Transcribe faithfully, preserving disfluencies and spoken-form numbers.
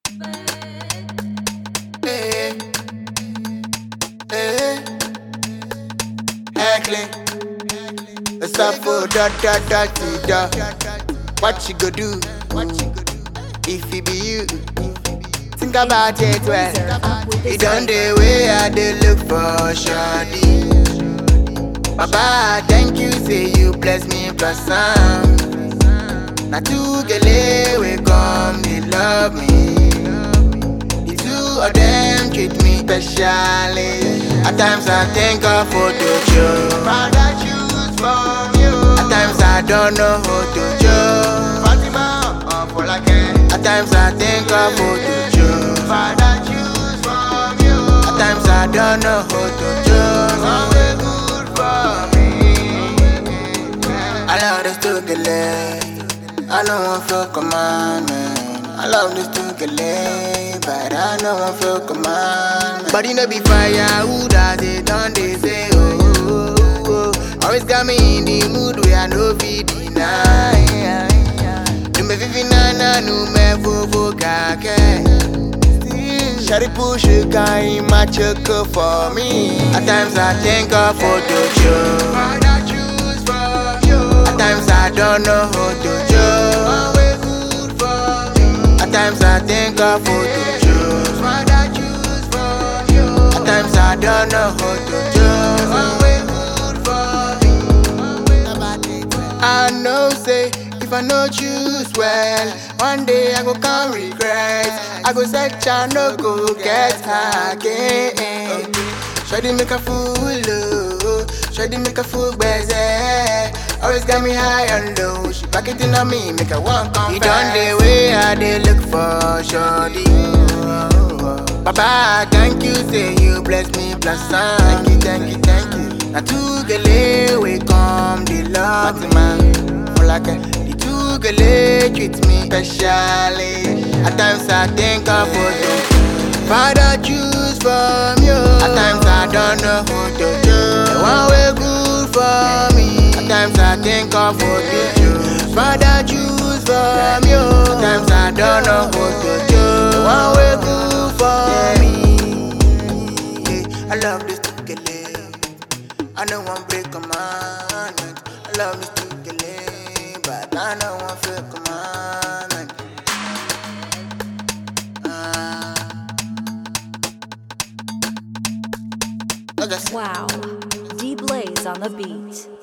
Hey, hey, heckling. Let's stop for da da da da da. What you go do? If it be you, think about it well. You done the way I did look for shawty. Baba, thank you, say you bless me plus some. Now two gele we come, they love me. The two of them treat me specially. At times I think of photo show. Found I choose from you. At times I don't know who to choose. Fatima or for like it. At times I think of photo show. Found I choose from you. At times I don't know who to choose. Always good for me. I love this two gele. I don't want feel commandment. I love this to get laid, but I don't want feel commandment. But you know be fire, who does it? Don't they say oh, oh, oh, oh. Always got me in the mood where I know be deny. Do me vivi na na no me vovo kake. Shawty push a guy in my check for me. At times I think of photo show. I choose for you. At times I don't know who to choose. At times I think of who to choose. What I choose for you. At times I don't know who to choose. Always good for me. I know say if I no choose well, one day I go come regret. I go search and no go get again. Shawty make a fool, oh. Shawty make a fool, baby. Always got me high and low. She pack it in on me, make her one come. You done the way I did look for shorty. Baba, thank you, say you bless me, bless some. Thank you, thank you, thank you. Now two gele we come, the love man. For like a, the two gele treat me specially. At times I think of photo. Father choose from you. At times I don't know who to choose. The one way good for me. At times I think of who to choose. Father choose from you. At times I don't know who to choose. The one way good for me. Yeah, I love this to get laid. I don't want break commandment. I love this to get laid, but I don't want feel commandment. Wow, D Blaze on the beat.